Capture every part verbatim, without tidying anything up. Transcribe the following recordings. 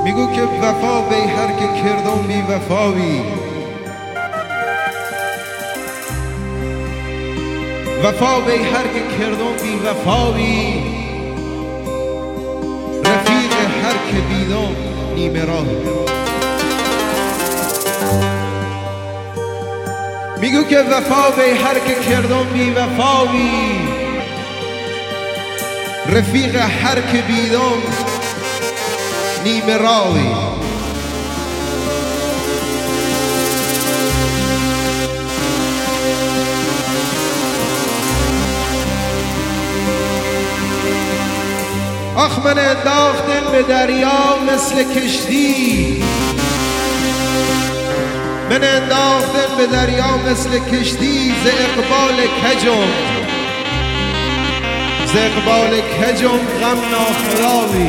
میگو که وفا به هر که کردم بی وفاوی، وفا به هر که کردم بی وفاوی، رفیق هر که دیدم نیمه راه. میگو که وفا به هر که کردم بی وفاوی، رفیق هر که دیدم نیمه راهی. آخ من انداختم به دریا مثل کشتی، من انداختم به دریا مثل کشتی، ز اقبال کجم ز اقبال کجم غم ناخداوی.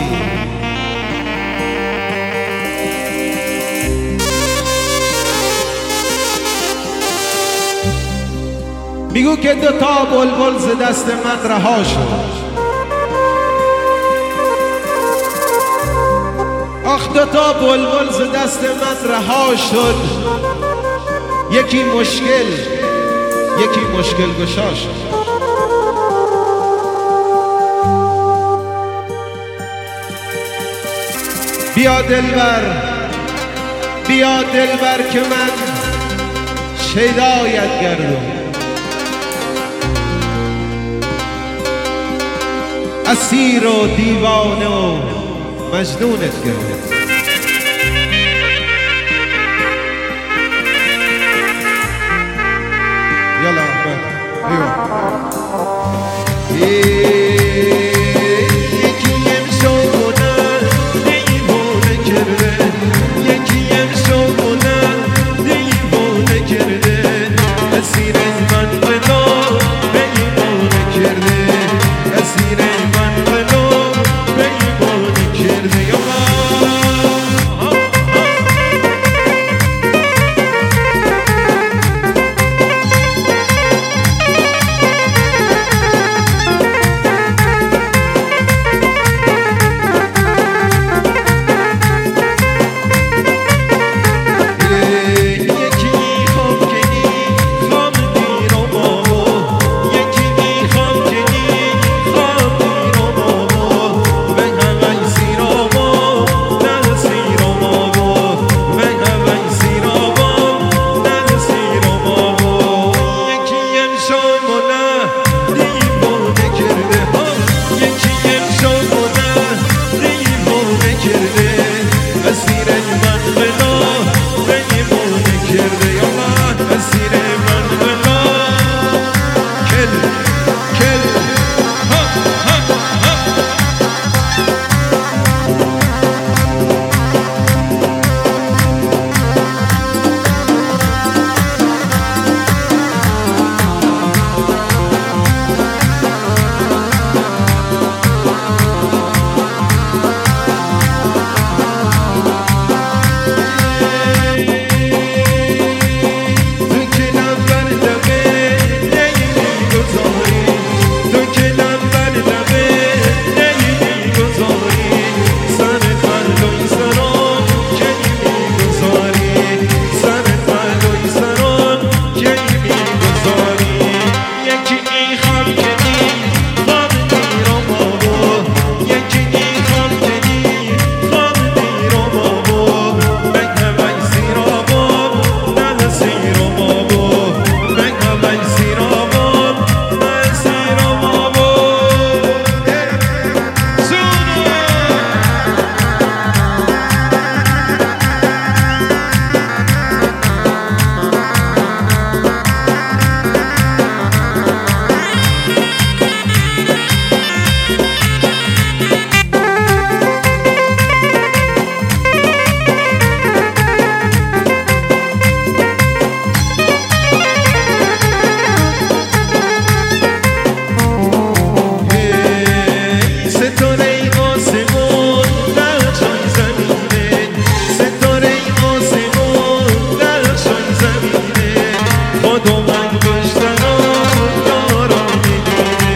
میگو که دو تا بلبل ز دست من رها شد، آخ دو تا بلبل ز دست من رها شد، یکی مشکل یکی مشکل گشا شد. بیا دلبر بیا دلبر که من شیدایت گردم، اسیر و دیوانه و مجنونت گردم. یالا احمد ایوه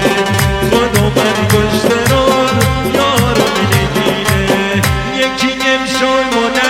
King نمشون